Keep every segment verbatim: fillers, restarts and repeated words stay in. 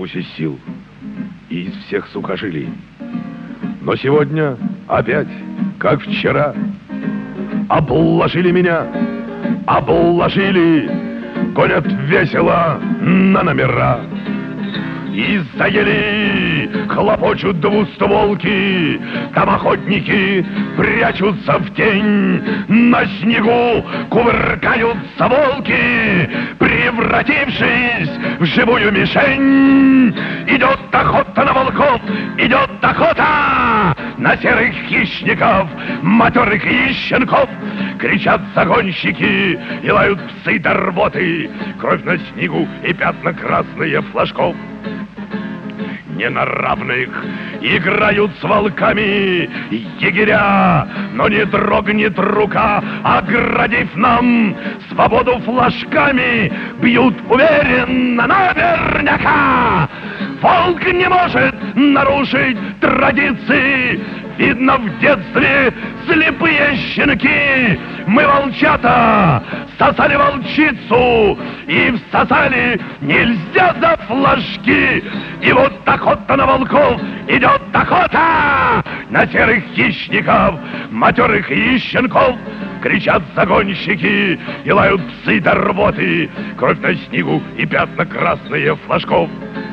рвусь из сил и из всех сухожилий. Но сегодня опять, как вчера, обложили меня, обложили, гонят весело на номера. И заели, хлопочут двустволки, там охотники прячутся в тень, на снегу кувыркаются волки, превратившись в живую мишень. Идет охота на волков, идет охота на серых хищников, матерых и щенков. Кричат загонщики и лают псы до рвоты, кровь на снегу и пятна красные флажков. Не на равных играют с волками егеря, но не дрогнет рука, оградив нам свободу флажками, бьют уверенно наверняка. Волк не может нарушить традиции. Видно, в детстве слепые щенки. Мы, волчата, сосали волчицу и всосали нельзя за флажки. И вот охота на волков, идет охота на серых хищников, матерых и щенков. Кричат загонщики и лают псы до рвоты, кровь на снегу и пятна красные флажков.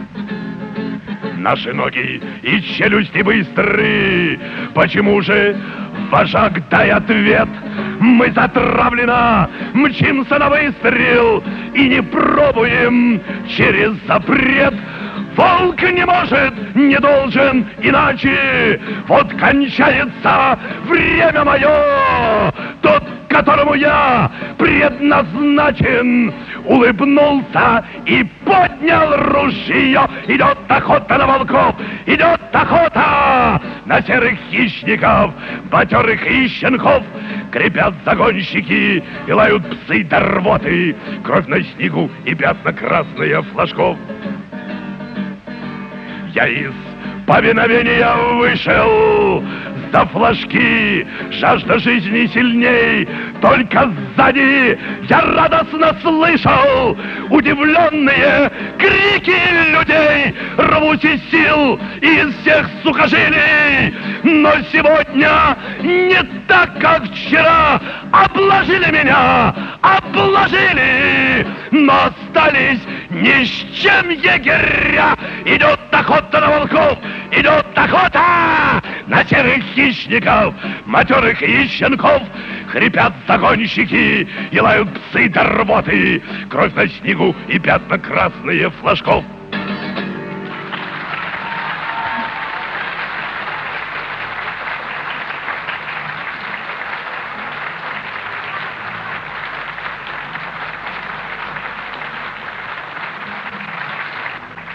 Наши ноги и челюсти быстры. Почему же, вожак, дай ответ? Мы затравленно мчимся на выстрел и не пробуем через запрет. Волк не может, не должен иначе. Вот кончается время мое. Тот, которому я предназначен, улыбнулся и поднял ружье. Идет охота на волков, идет охота на серых хищников, матерых и щенков. Крепят загонщики и лают псы до рвоты, кровь на снегу и пятна красные флажков. Я из повиновения вышел, за флажки, жажда жизни сильней. Только сзади я радостно слышал удивленные крики людей. Рвусь из сил из всех сухожилий, но сегодня не так, как вчера. Обложили меня, обложили, но остались ни с чем егеря. Идет охота на волков, идет охота на серых хищников, матерых и щенков. Хрипят загонщики и лают псы до рвоты, кровь на снегу и пятна красные флажков.